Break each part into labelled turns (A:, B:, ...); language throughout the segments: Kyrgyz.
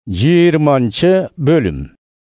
A: 20 bölüm.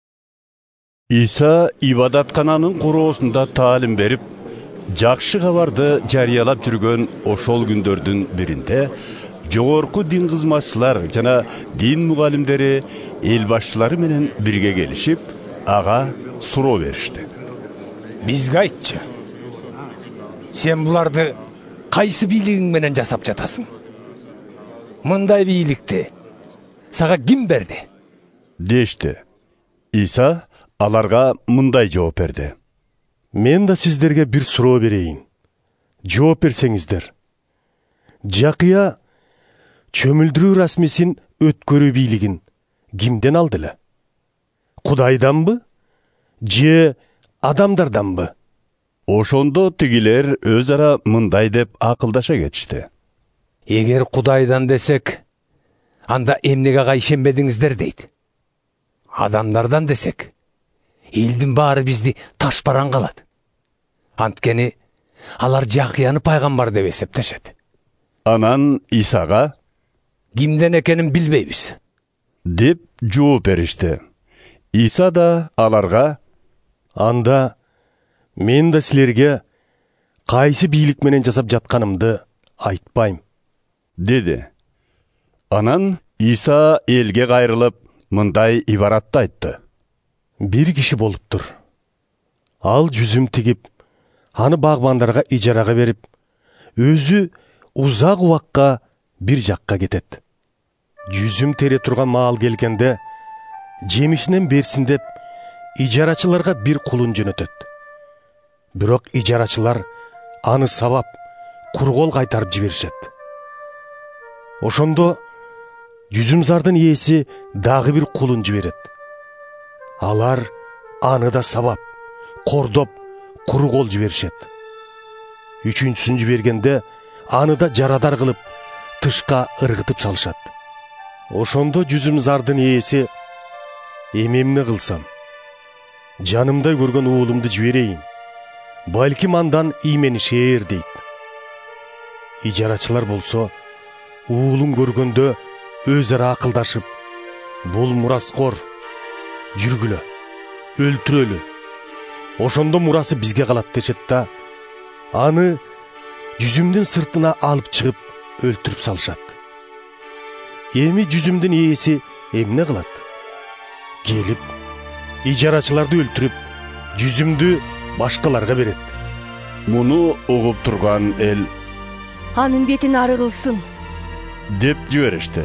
B: İsa ibadatkананын короосунда таалим берип, жакшы кабарды жарыялап жүргөн ошол күндөрдүн биринде жогорку дин кызматчылар жана дин мугалимдери эл башчылары менен бирге келишип, ага суроо беришти.
C: Бизге айтчы. Сен буларды кайсы бийлигиң менен жасап жатасың? Мындай бийликти сага ким берди?
B: Дешти. Иса аларга мындай жооп берди.
D: Мен да сиздерге бир суроо берейин. Жооп берсеңиздер. Жакыя чөмүлдүрүү расмисин өткөрүү бийлигин кимден алды эле? Кудайданбы? Же адамдарданбы?
B: Ошондо тигилер өз ара мындай деп акылдаша кетишти.
C: Эгер Кудайдан десек, анда эмнеге ишенбедиңиздер дейт. Адамдардан десек, элдин баары бизди ташбаран калат. Анткени алар Жакыяны пайгамбар деп эсептешет.
B: Анан Исага
C: кимден экенин билбейбиз
B: деп жооп беришти. Иса да аларга
D: анда мен да силерге кайсы бийлик менен жасап жатканымды айтпайм
B: деди. Анан Иса элге кайрылып мындай ибаратты айтты.
D: Бир киши болуптур. Ал жүзүм тигип, аны багбандарга ижарага берип, өзү узак убакка бир жакка кетет. Жүзүм тере турган маал келгенде, жемишинен берсин деп, ижарачыларга бир кулун жөнөтөт. Бирок ижарачылар аны сабап, кургол кайтарып жиберишет. Ошондо жүзүмзардын ээси дагы бир кулун жиберет. Алар аны да сабап, кордоп, кургол жиберишет. Үчүнчүсүн жибергенде аны да жарадар кылып, тышка ыргытып салышат. Ошондо жүзүмзардын ээси: эмне кылсам? Жанымдай көргөн уулумду жиберейин. Балким андан ийменишээр дейт. Ижарачылар болсо уулун көргөндө өз ара акылдашып, бул мураскор, жүргүлө, өлтүрөлү. Ошондо мурасы бизге калат дешет да, аны жүзүмдүн сыртына алып чыгып өлтүрүп салышат. Эми жүзүмдүн ээси эмне кылат? Келип, ижарачыларды өлтүрүп, жүзүмдү башкаларга берет.
B: Муну угуп турган эл
E: анын бетин ары кылсын
B: деп жиберишти.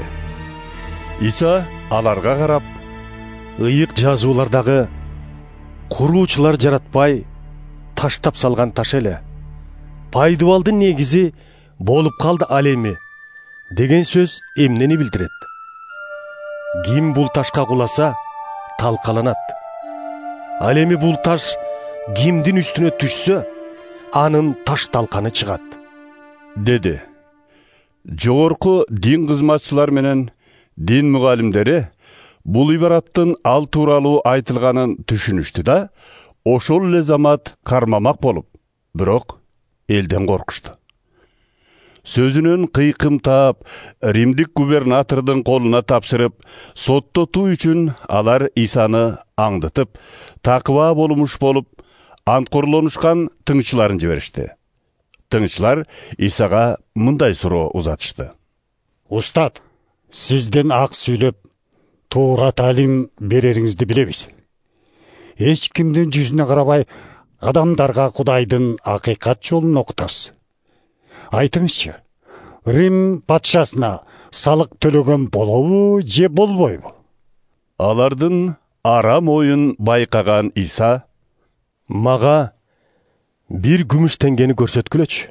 B: Иса аларга карап:
D: ыйык жазуулардагы куруучулар жаратпай таштап салган таш эле. Пайдубалдын негизи болуп калды ал эми деген сөз эмнени билдирет? Ким бул ташка куласа, талкаланат. Ал эми бул таш кимдин үстүнө түшсө, анын таш талканы чыгат,
B: деди. Жогорку дин кызматчылар менен дин мугалимдери бул ибараттын ал тууралуу айтылганын түшүнүштү да, ошол эле замат кармамак болуп, бирок элден коркушту. Сөзүнөн кыйкым таап, Римдик губернатордун колуна тапшырып, соттотуу үчүн алар Исаны аңдытып, такыба болмуш болуп, анткорлонушкан тыңчыларын жиберишти. Тыңчылар Исага мындай суроо узатышты.
F: Устат, сизден ак сүйлөп, туура таалим берериңизди билебиз. Эч кимдин жүзүнө карабай, адамдарга Кудайдын акыйкат жолун окутасыз. Айтыңызчы, Рим патшасына салык төлөгөн болобу же болбойбу?
B: Алардын арам оюн байкаган Иса:
D: мага бир күмүш теңгени көрсөткүлөчү.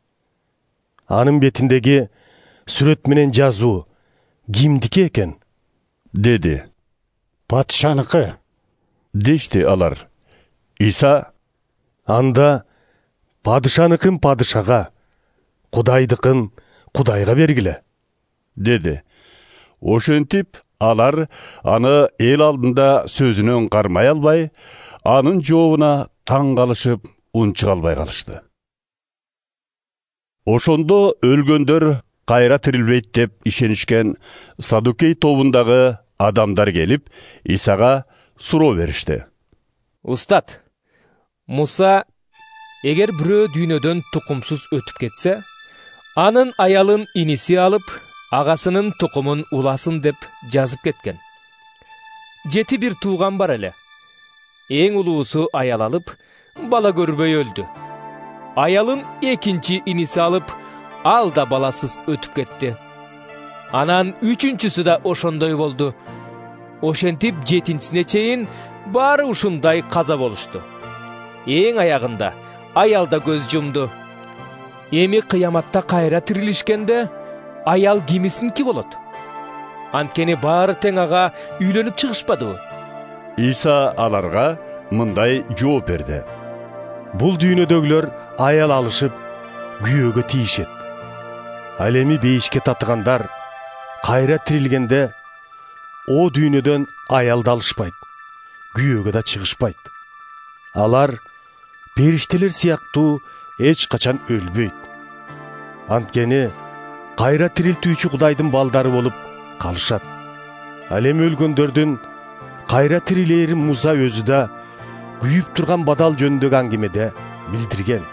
D: Анын бетиндеги сүрөт менен жазуу кимдики экен?
B: деди.
F: Патшаныкы,
B: дешти алар. Иса:
D: анда падышаныкын падышага, Кудайдыкын Кудайга бергиле,
B: деди. Ошентип алар аны эл алдында сөзүнөн кармай албай, анын жообуна таң калышып, унчук албай калышты. Ошондо өлгөндөр кайра тирилбейт деп ишенишкен Садукей тобундагы адамдар келип Исага суроо беришти.
A: Устат, Муса эгер бирөө дүйнөдөн тукумсуз өтүп кетсе, анын аялын иниси алып, агасынын тукумун уласын деп жазып кеткен. 7 бир тууган бар эле. Эң улуусу аял алып, бала көрбөй өлдү. Аялын экинчи иниси алып, ал да баласыз өтүп кетти. Анан үчүнчүсү да ошондой болду. Ошентип 7-сине чейин баары ушундай каза болушту. Эң аягында аял да көз жумду. Эми кыяматта кайра тирилишкенде аял кимисинки болот? Анткени баары тең ага үйлөнүп чыгышпадыбы?
B: Иса аларга мындай жооп берди.
D: Бул дүйнөдөгүлөр аял алышып, күйөөгө тийишет. Ал эми бейишке татыгандар кайра тирилгенде о дүйнөдөн аялды алышпайт, күйөөгө да чыгышпайт. Алар периштелер сыяктуу эч качан өлбөйт. Анткени кайра тирилтүүчү Кудайдын балдары болуп калышат. Ал эми өлгөндөрдүн кайра тирилээрин Муса өзү да күйүп турган бадал жөнүндөгү аңгемеде билдирген.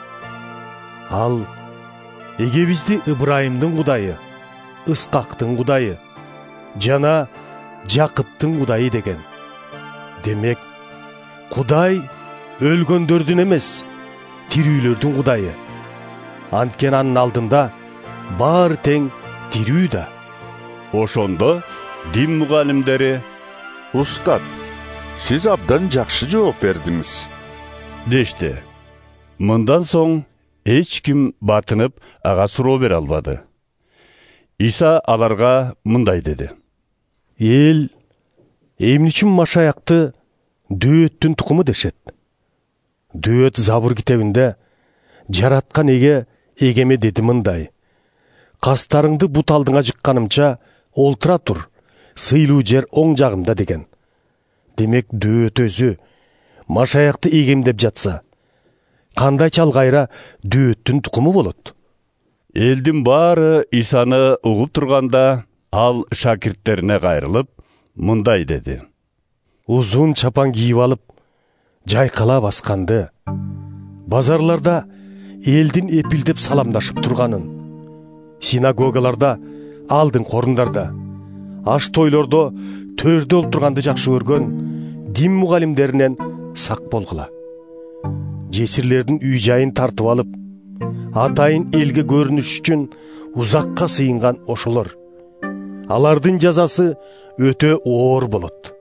D: Ал эгебизди Ыбрайымдын Кудайы, Ыскактын Кудайы жана Жакыптын Кудайы деген. Демек, Кудай өлгөндөрдүн эмес, тирүүлөрдүн Кудайы. Анткени анын алдында баары тең тирүү да.
B: Ошондо дин мугалимдери:
G: Устат, сиз абдан жакшы жооп бердиңиз,
B: дешти. Мындан соң эч ким батынып ага суроо бере албады. Иса аларга мындай деди:
D: Эл эмне үчүн Машаякты дөөттүн тукуму дешет? Дөөт Забур китебинде жараткан эгеме деди мындай: кастарыңды бут алдыңа жыкканымча олтура тур, сыйлуу жер оң жагымда деген. Демек дөөт өзү Машаякты эгемдеп жатса, кандайча ал кайра дөөттүн тукуму болот?
B: Элдин баары Исаны угуп турганда, ал шакирттерине кайрылып мындай деди:
D: Узун чапан кийип алып, жайкала басканды, базарларда элдин эпилдеп саламдашып турганын, синагогаларда, алдын корундарда, аш тойлордо төрдө олтурганды жакшы көргөн дин мугалимдеринен сак болгула. Жесирлердин үй жайын тартып алып, атайын элге көрүнүш үчүн узакка сыйынган ошолор. Алардын жазасы өтө оор болот.